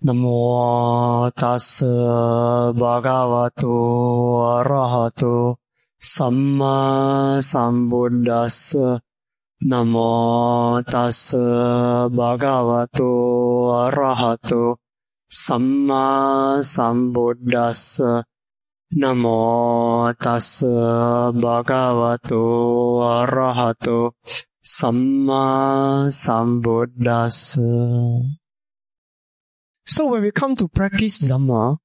Namo tassa bhagavato arahato samma sambuddhassa. Namo tassa bhagavato arahato samma sambuddhassa. Namo tassa bhagavato arahato samma sambuddhassa. So when we come to practice Dhamma,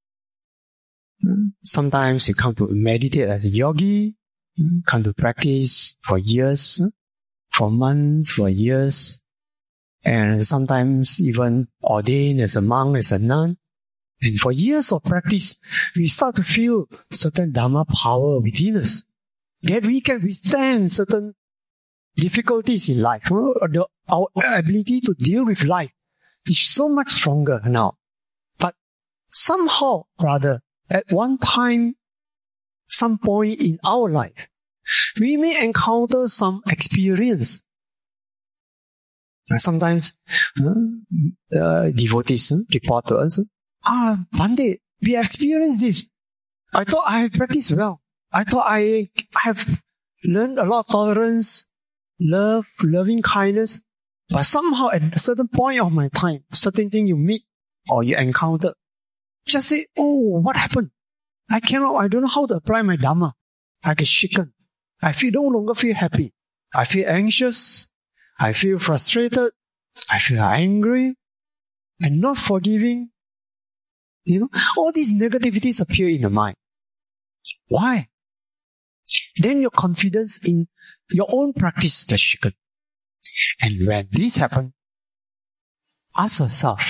sometimes you come to meditate as a yogi, come to practice for years, for months, for years, and sometimes even ordained as a monk, as a nun. And for years of practice, we start to feel certain Dhamma power within us, that we can withstand certain difficulties in life. Our ability to deal with life is so much stronger now. But somehow, rather, at one time, some point in our life, we may encounter some experience. Sometimes, devotees report to us, one day, we experienced this. I thought I had practiced well. I thought I have learned a lot of tolerance, love, loving kindness. But somehow at a certain point of my time, certain thing you meet or you encounter, just say, oh, what happened? I don't know how to apply my Dhamma. I get shaken. I no longer feel happy. I feel anxious. I feel frustrated. I feel angry and not forgiving. All these negativities appear in the mind. Why? Then your confidence in your own practice gets shaken. And when this happens, ask yourself,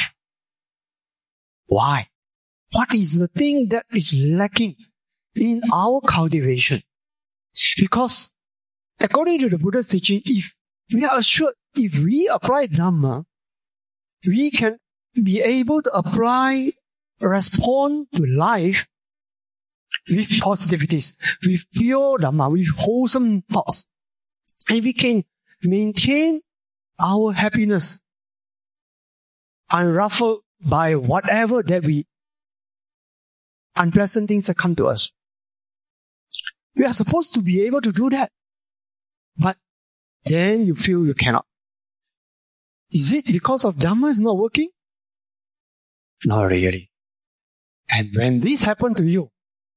why? What is the thing that is lacking in our cultivation? Because according to the Buddha's teaching, if we are assured, if we apply Dhamma, we can be able to respond to life with positivities, with pure Dhamma, with wholesome thoughts. And we can maintain our happiness unruffled by whatever unpleasant things that come to us. We are supposed to be able to do that. But then you feel you cannot. Is it because of Dhamma is not working? Not really. And when this happened to you,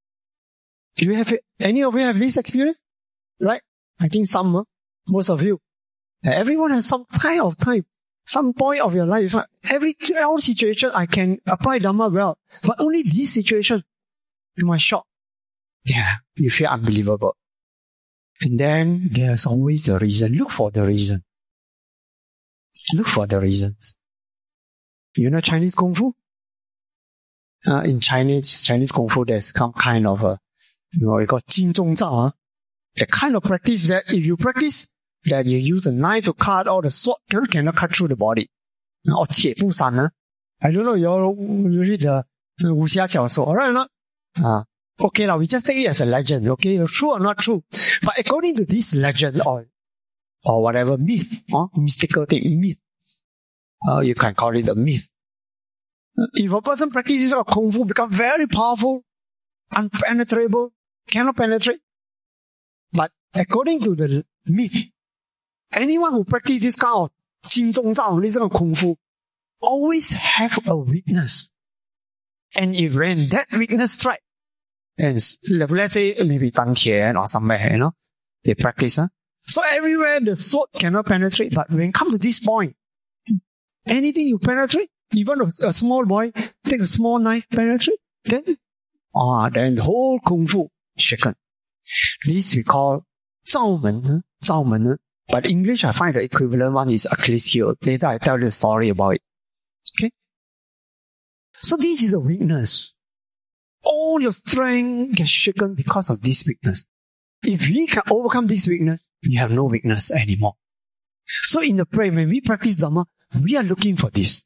any of you have this experience? Right? I think some, most of you. Everyone has some kind of time, some point of your life. All situation I can apply Dhamma well, but only this situation, you might shock. Yeah, you feel unbelievable. And then there's always a reason. Look for the reason. Look for the reasons. You know Chinese Kung Fu? In Chinese Kung Fu, there's some kind of we call 金钟罩, the kind of practice that if you practice, that you use a knife to cut or the sword cannot cut through the body. Or 铁布衫, I don't know, you read the 武侠小说, alright or not? Okay, we just take it as a legend, okay? True or not true? But according to this legend or whatever myth, mystical thing, myth, you can call it a myth. If a person practices Kung Fu, become very powerful, unpenetrable, cannot penetrate. But according to the myth, anyone who practices this kind of 金钟罩, this kind of Kung Fu, always have a weakness. And when that weakness strikes, and let's say maybe Dantian or somewhere, they practice. So everywhere the sword cannot penetrate, but when it comes to this point, anything you penetrate, even a small boy, take a small knife, penetrate, then the whole Kung Fu shaken. This we call 罩门, but in English I find the equivalent one is Achilles heel. Later I tell you the story about it. Okay? So this is a weakness. All your strength gets shaken because of this weakness. If we can overcome this weakness, we have no weakness anymore. So in the prayer, when we practice Dhamma, we are looking for this.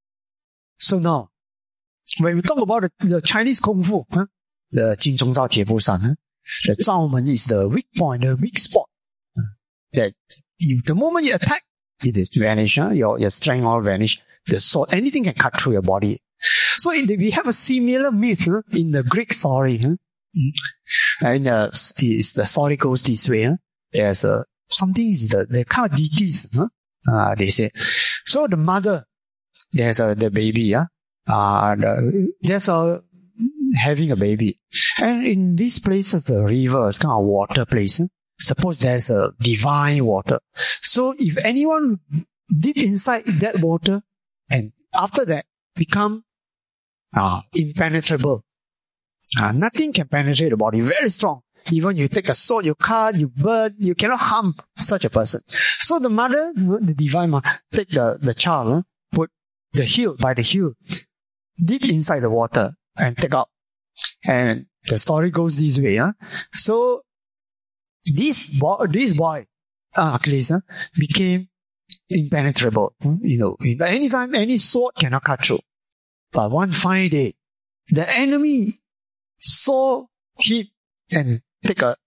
So now, when we talk about the Chinese Kung Fu, the 金钟罩铁布衫, the 罩门 is the weak point, the weak spot. That the moment you attack, it is vanish, your strength all vanish. the sword, anything can cut through your body. So we have a similar myth in the Greek story. And the story goes this way. There's something is the kind of deities. They say. So the mother, there's the baby. There's having a baby. And in this place of the river, it's kind of water place. Suppose there's a divine water. So if anyone dip inside that water and after that become impenetrable, nothing can penetrate the body, very strong. Even you take a sword, you cut, you burn, you cannot harm such a person. So the mother, the divine mother, take the child, put the heel, by the heel, dip inside the water and take out. And the story goes this way. So this boy, Achilles, became impenetrable. Anytime any sword cannot cut through. But one fine day, the enemy saw him and take a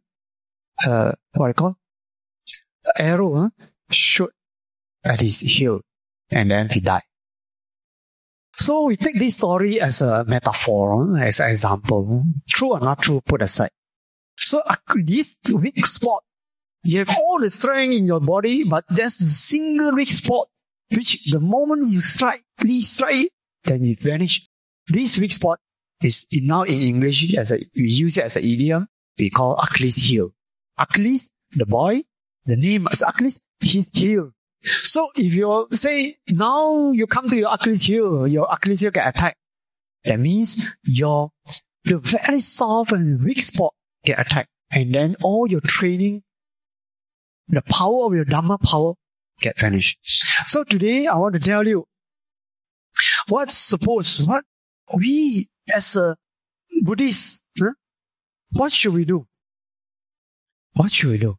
arrow, shoot at his heel, and then he died. So we take this story as a metaphor, as an example. True or not true, put aside. So this weak spot, you have all the strength in your body, but there's a single weak spot, which the moment you strike it, then it vanish. This weak spot is now in English, we use it as an idiom, we call Achilles heel. Achilles, the boy, the name is Achilles, his heel. So if you say, now you come to your Achilles heel get attacked. That means the very soft and weak spot get attacked. And then all your training, the power of your Dhamma power get vanished. So today I want to tell you, what we as a Buddhist, what should we do? What should we do?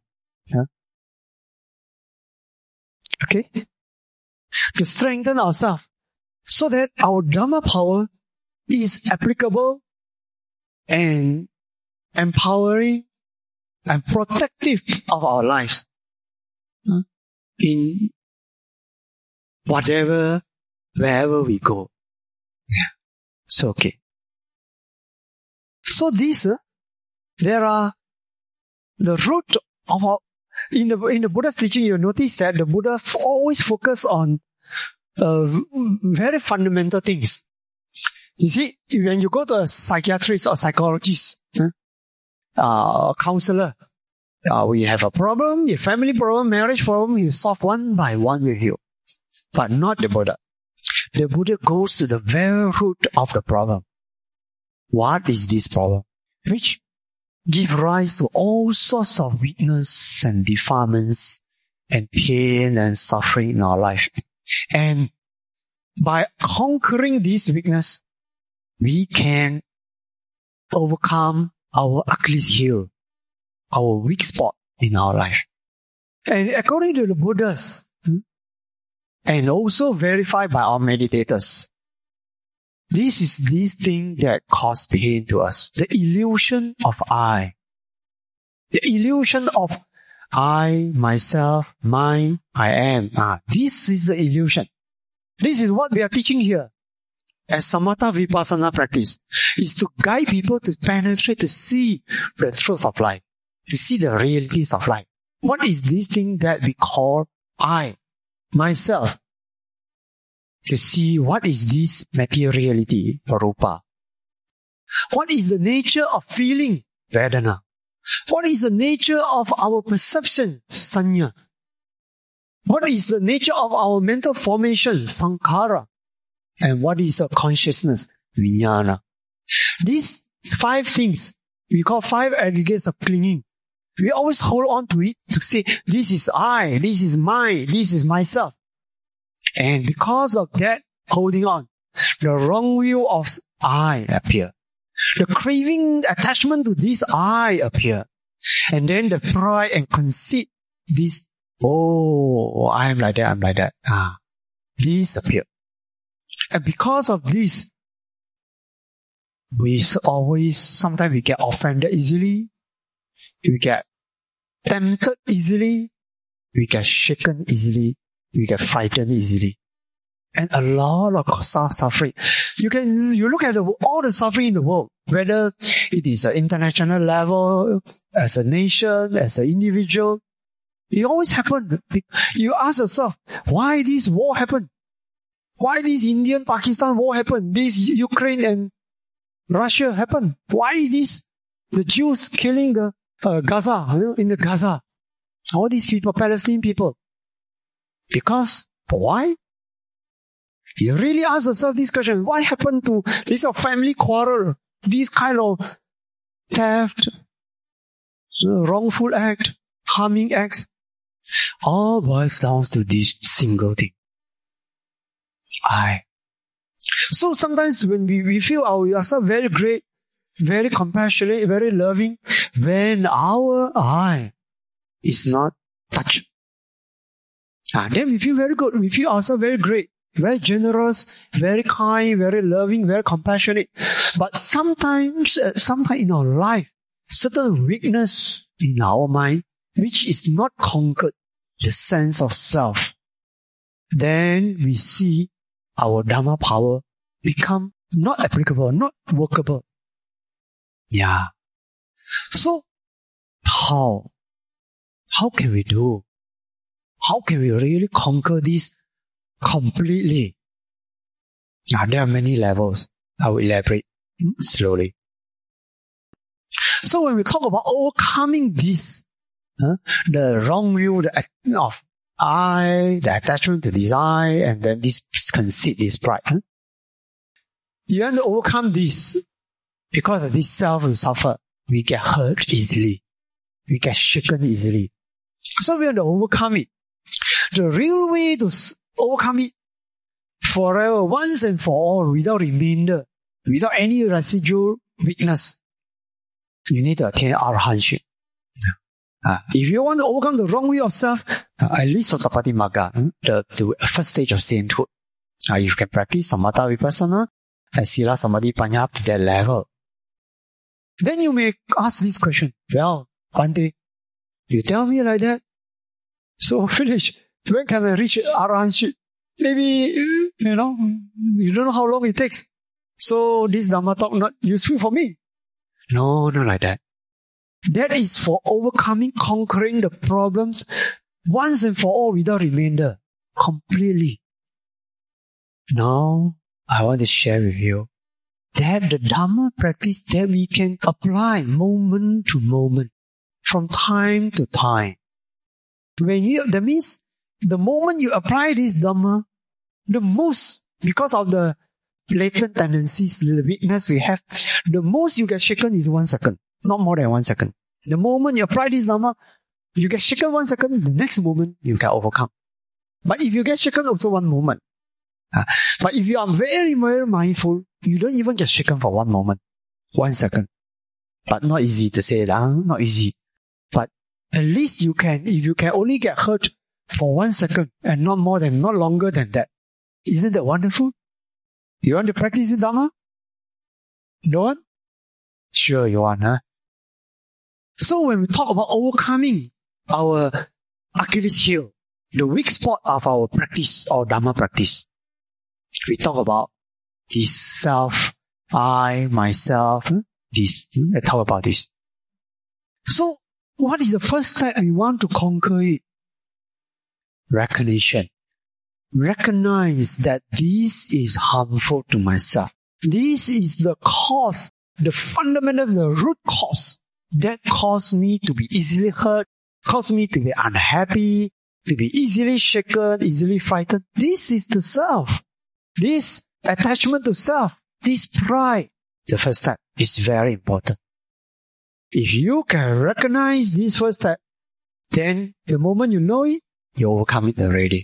Okay? To strengthen ourselves so that our Dhamma power is applicable and empowering and protective of our lives in wherever we go. So, okay. So there are the root of our, in the Buddha's teaching, you notice that the Buddha always focus on very fundamental things. You see, when you go to a psychiatrist or psychologist, counselor, we have a problem, a family problem, marriage problem, you solve one by one with you. But not the Buddha. The Buddha goes to the very root of the problem. What is this problem? Which give rise to all sorts of weakness and defilements and pain and suffering in our life. And by conquering this weakness, we can overcome our Achilles heel, our weak spot in our life. And according to the Buddhas, and also verified by our meditators, this is this thing that causes pain to us. The illusion of I. The illusion of I, myself, mine, I am. This is the illusion. This is what we are teaching here. As Samatha Vipassana practice, is to guide people to penetrate, to see the truth of life, to see the realities of life. What is this thing that we call I, myself? To see what is this materiality, rupa. What is the nature of feeling, vedana. What is the nature of our perception, sanya. What is the nature of our mental formation, sankhara. And what is our consciousness, vijnana. These 5 things, we call 5 aggregates of clinging. We always hold on to it to say, this is I, this is mine, this is myself. And because of that holding on, the wrong view of I appear. The craving attachment to this I appear. And then the pride and conceit, this, I am like that. These appear. And because of this, sometimes we get offended easily. We get tempted easily. We get shaken easily. We get frightened easily. and a lot of suffering. You look at all the suffering in the world, whether it is an international level, as a nation, as an individual, it always happens. You ask yourself, why this war happened? Why this Indian-Pakistan war happened? This Ukraine and Russia happened? Why the Jews killing the Gaza, in the Gaza? All these people, Palestinian people. Because, why? You really ask yourself this question, what happened to this family quarrel, this kind of theft, wrongful act, harming acts? All boils down to this single thing. I. So sometimes when we feel ourselves very great, very compassionate, very loving, when our I is not touched, then we feel very good. We feel ourselves very great, very generous, very kind, very loving, very compassionate. But sometimes in our life, certain weakness in our mind, which is not conquered, the sense of self, then we see our Dhamma power become not applicable, not workable. Yeah. So, how can we do? How can we really conquer this completely? Now, there are many levels. I will elaborate slowly. So when we talk about overcoming this, the wrong view of I, the attachment to this I, and then this conceit, this pride. You want to overcome this because of this self will suffer. We get hurt easily. We get shaken easily. So we want to overcome it. The real way to overcome it forever, once and for all, without remainder, without any residual weakness, you need to attain arahantship. If you want to overcome the wrong way of self, at least Sotapaddi Magga, the first stage of sainthood. You can practice Samatha Vipassana and Sila Samadhi Panya up to that level. Then you may ask this question, well, one day, you tell me like that, so finish. When can I reach arahantship? Maybe, you don't know how long it takes. So this Dhamma talk not useful for me. No, not like that. That is for overcoming, conquering the problems once and for all without remainder. Completely. Now, I want to share with you that the Dhamma practice that we can apply moment to moment, from time to time. That means, the moment you apply this Dhamma, the most, because of the latent tendencies, the weakness we have, the most you get shaken is 1 second. Not more than 1 second. The moment you apply this Dhamma, you get shaken 1 second, the next moment you can overcome. But if you get shaken also 1 moment. But if you are very, very mindful, you don't even get shaken for 1 moment. 1 second. But not easy to say that, not easy. But at least you can, if you can only get hurt for 1 second and not longer than that. Isn't that wonderful? You want to practice the Dhamma? Don't want? Sure you want, huh? So when we talk about overcoming our Achilles heel, the weak spot of our practice or Dhamma practice, we talk about this self, I, myself, this. Let's talk about this. So, what is the first step we want to conquer it? Recognition. Recognize that this is harmful to myself. This is the cause, the fundamental, the root cause that caused me to be easily hurt, caused me to be unhappy, to be easily shaken, easily frightened. This is the self. This attachment to self, this pride. The first step is very important. If you can recognize this first step, then the moment you know it, you overcome it already.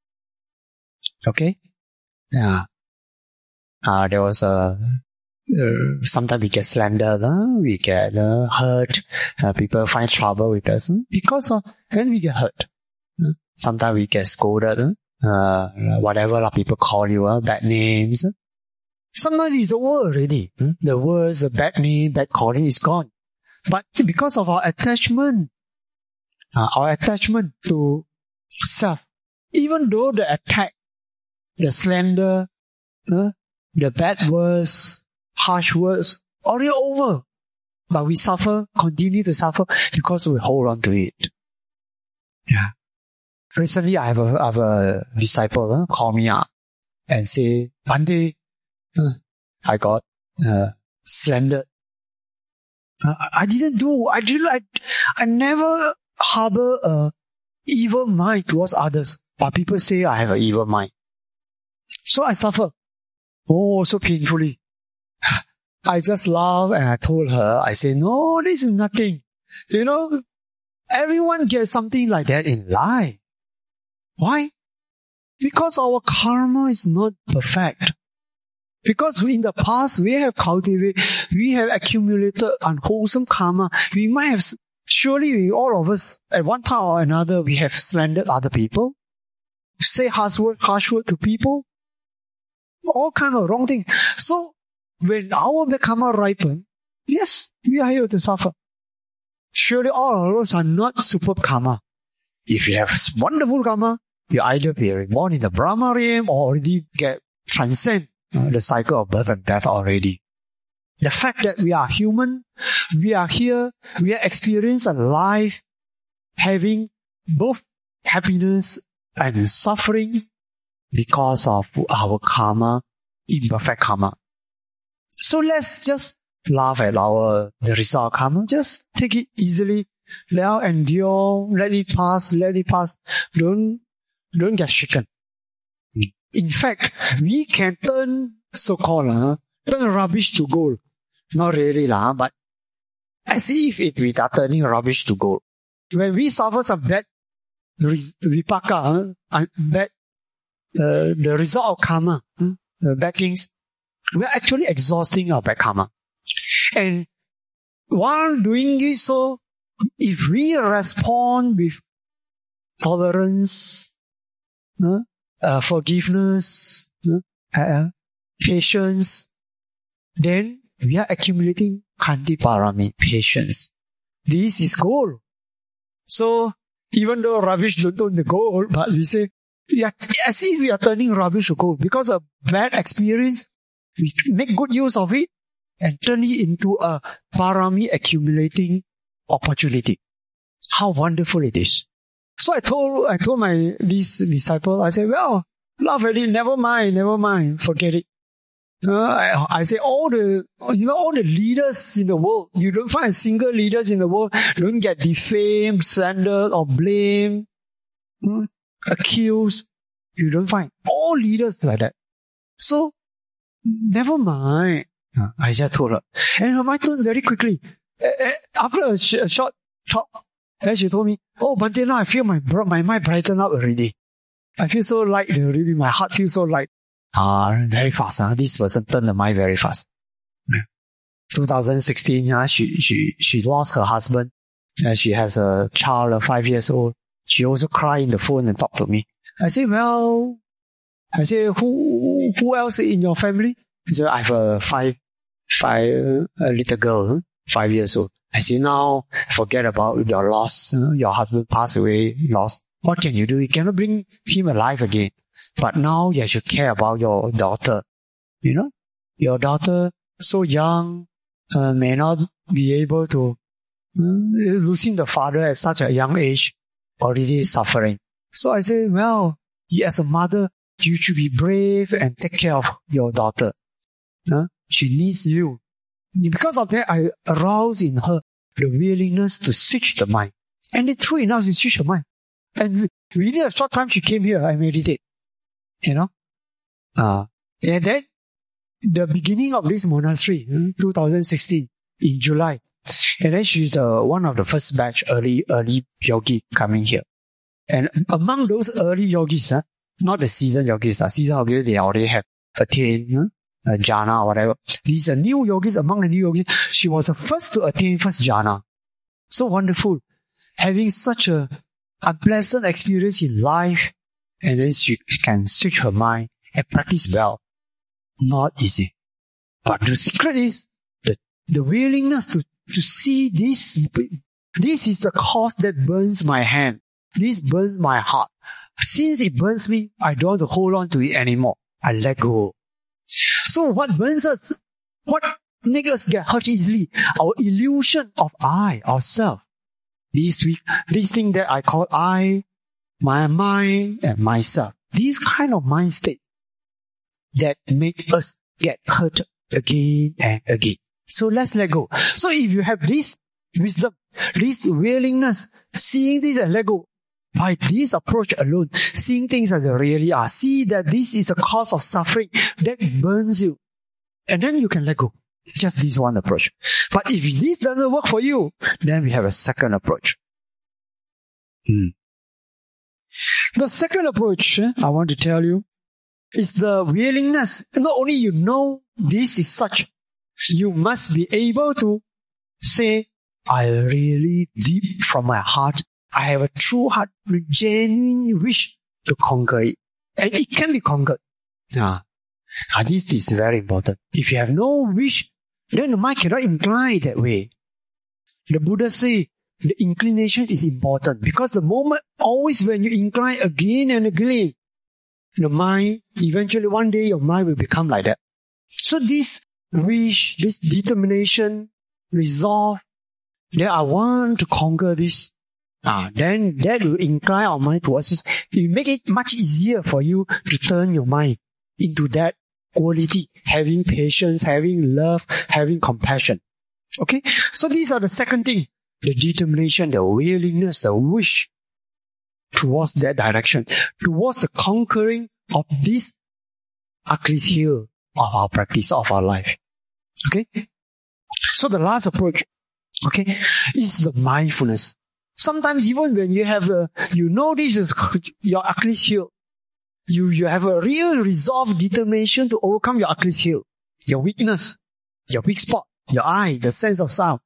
Okay? Yeah. There was sometimes we get slandered, we get hurt, people find trouble with us because of when we get hurt. Sometimes we get scolded, whatever people call you, bad names. Sometimes it's over already. The words, the bad name, bad calling is gone. But because of our attachment to self, even though the attack the slander, the bad words, harsh words, already over. But we suffer, continue to suffer because we hold on to it. Yeah. Recently, I have a disciple call me up and say, one day, I got slandered. I never harbor a evil mind towards others, but people say I have an evil mind. So I suffer. Oh, so painfully. I just laughed and I told her, I said, no, this is nothing. Everyone gets something like that in life. Why? Because our karma is not perfect. Because in the past, we have accumulated unwholesome karma. We might have, surely all of us, at one time or another, we have slandered other people, say harsh word to people, all kind of wrong things. So, when our karma ripen, yes, we are here to suffer. Surely all of us are not superb karma. If you have wonderful karma, you either be reborn in the Brahma realm or already transcend the cycle of birth and death already. The fact that we are human, we are here, we are experiencing a life having both happiness and suffering because of our karma, imperfect karma. So let's just laugh at the result of karma. Just take it easily. Let it endure. Let it pass. Don't get shaken. In fact, we can turn so-called turn rubbish to gold. Not really but as if we are turning rubbish to gold. When we suffer some bad vipaka, the result of karma, bad things, we are actually exhausting our bad karma. And while doing it so, if we respond with tolerance, forgiveness, patience, then we are accumulating Khanti Parami, patience. This is gold. So, even though rubbish don't turn to gold, but we say, as if we are turning rubbish to gold. Because of bad experience, we make good use of it and turn it into a Parami accumulating opportunity. How wonderful it is. So I told this disciple, I said, well, laugh at it, never mind, forget it. I say all the leaders in the world, you don't find single leaders in the world don't get defamed, slandered, or blamed, accused. You don't find all leaders like that. So, never mind. I just told her. And her mind turned very quickly. After a short talk, and she told me, oh, but then now I feel my mind brighten up already. I feel so light already. My heart feels so light. Very fast. This person turned the mind very fast. 2016, she lost her husband. She has a child of 5 years old. She also cried in the phone and talked to me. I said, who else in your family? He said, I have a little girl, 5 years old. I said, now forget about your loss. Your husband passed away, lost. What can you do? You cannot bring him alive again. But now you should care about your daughter. Your daughter, so young, may not be able to, losing the father at such a young age, already suffering. So I say, well, as a mother, you should be brave and take care of your daughter. She needs you. Because of that, I aroused in her the willingness to switch the mind. And then true enough, she switched her mind. And within a short time, she came here, I meditate. And then, the beginning of this monastery, 2016, in July. And then she's one of the first batch early yogi coming here. And among those early yogis, not the seasoned yogis, seasoned yogis, they already have attained jhana or whatever. These are new yogis. Among the new yogis, she was the first to attain first jhana. So wonderful. Having such a unpleasant experience in life, and then she can switch her mind and practice well. Not easy. But the secret is the willingness to see this. This is the cause that burns my hand. This burns my heart. Since it burns me, I don't want to hold on to it anymore. I let go. So what burns us? What makes us get hurt easily? Our illusion of I, ourself. These thing that I call I, my mind, and myself. These kind of mind state that make us get hurt again and again. So let's let go. So if you have this wisdom, this willingness, seeing this and let go, by this approach alone, seeing things as they really are, see that this is a cause of suffering that burns you, and then you can let go. Just this one approach. But if this doesn't work for you, then we have a second approach. The second approach, I want to tell you, is the willingness. Not only you know this is such, you must be able to say, I really deep from my heart, I have a true heart, genuine wish to conquer it. And it can be conquered. This is very important. If you have no wish, then the mind cannot incline that way. The Buddha say, the inclination is important because the moment, always when you incline again and again, the mind, eventually one day your mind will become like that. So this wish, this determination, resolve, that I want to conquer this, then that will incline our mind towards it. It will make it much easier for you to turn your mind into that quality, having patience, having love, having compassion. Okay? So these are the second thing. The determination, the willingness, the wish towards that direction, towards the conquering of this Achilles heel of our practice, of our life. Okay? So the last approach, okay, is the mindfulness. Sometimes even when you have you know this is your Achilles heel, you have a real resolve, determination to overcome your Achilles heel, your weakness, your weak spot, your eye, the sense of sound.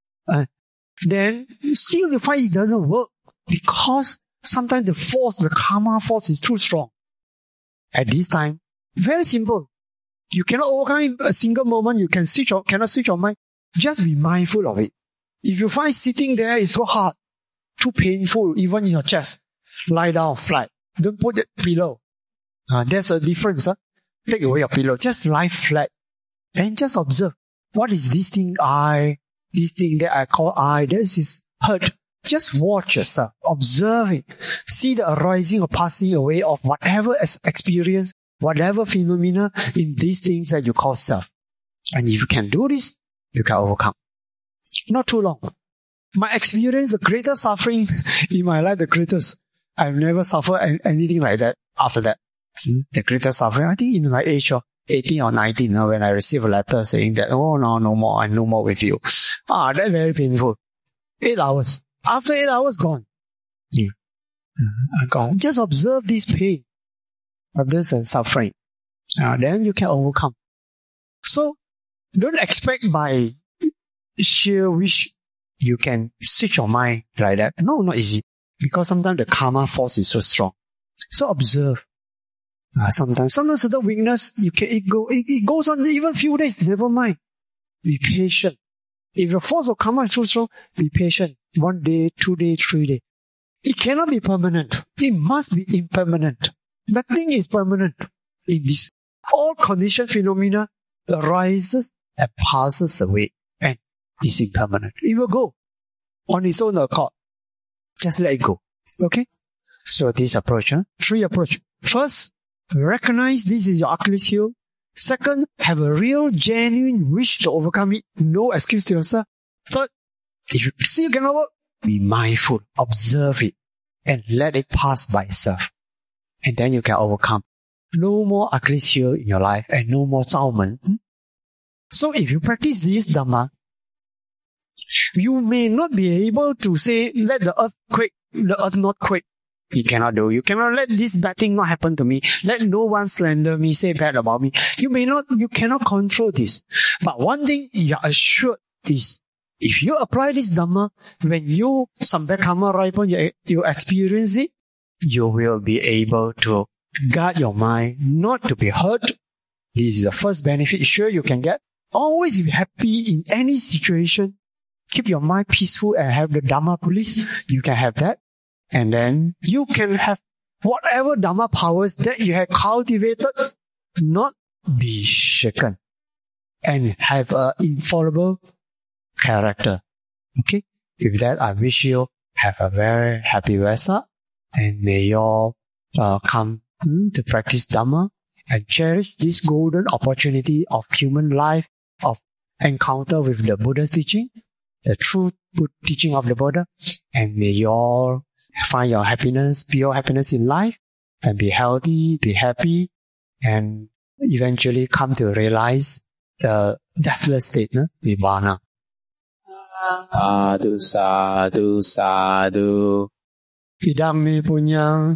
Then still you find it doesn't work because sometimes the force, the karma force is too strong. At this time, very simple. You cannot overcome a single moment. You cannot switch your mind. Just be mindful of it. If you find sitting there is so hard, too painful, even in your chest, lie down flat. Don't put the pillow. There's a difference. Take away your pillow. Just lie flat and just observe. What is this thing this thing that I call I? This is hurt. Just watch yourself. Observe it. See the arising or passing away of whatever experience, whatever phenomena in these things that you call self. And if you can do this, you can overcome. Not too long. My experience, the greatest suffering in my life, the greatest. I've never suffered anything like that after that. The greatest suffering, I think in my age of 18 or 19, when I received a letter saying that, oh no more, I'm no more with you. That's very painful. 8 hours. After 8 hours, gone. Gone. Just observe this pain of this suffering. Then you can overcome. So, don't expect by sheer wish you can switch your mind like that. No, not easy. Because sometimes the karma force is so strong. So observe. Sometimes the weakness, it goes on even few days, never mind. Be patient. If the force of karma is so strong, be patient. 1 day, 2 days, 3 days. It cannot be permanent. It must be impermanent. Nothing is permanent in this. All conditioned phenomena arises and passes away and is impermanent. It will go on its own accord. Just let it go. Okay? So this approach, 3 approach. First, recognize this is your Achilles heel. Second, have a real, genuine wish to overcome it. No excuse to yourself. Third, if you see you cannot work, be mindful, observe it, and let it pass by itself. And then you can overcome. No more Achilles heel in your life and no more Zhaomen. So if you practice this Dhamma, you may not be able to say, let the earth quake, the earth not quake. You cannot do. You cannot let this bad thing not happen to me. Let no one slander me, say bad about me. You cannot control this. But one thing you are assured is, if you apply this Dhamma, when some bad karma ripen, you experience it, you will be able to guard your mind not to be hurt. This is the first benefit sure you can get. Always be happy in any situation. Keep your mind peaceful and have the Dhamma police. You can have that. And then you can have whatever Dhamma powers that you have cultivated not be shaken and have an infallible character. Okay? With that, I wish you have a very happy Vesak, and may you all come to practice Dhamma and cherish this golden opportunity of human life, of encounter with the Buddha's teaching, the true teaching of the Buddha, and may you all find your happiness, pure happiness in life, and be healthy, be happy, and eventually come to realize the deathless state, Nibbana. Sadhu, sadhu, sadhu. Idam me punyang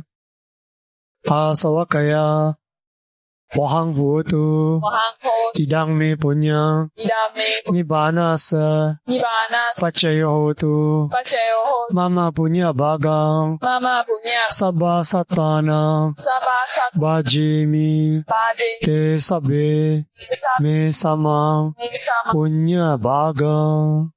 asawakaya wahang bhutu idam me punyang nibbanasa pacayo hotu mama punya bhagang sabba sattanam bhajimi te sabbe me samam punya bhagang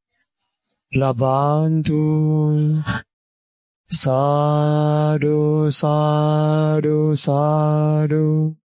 labantu. Sadhu, sadhu, sadhu.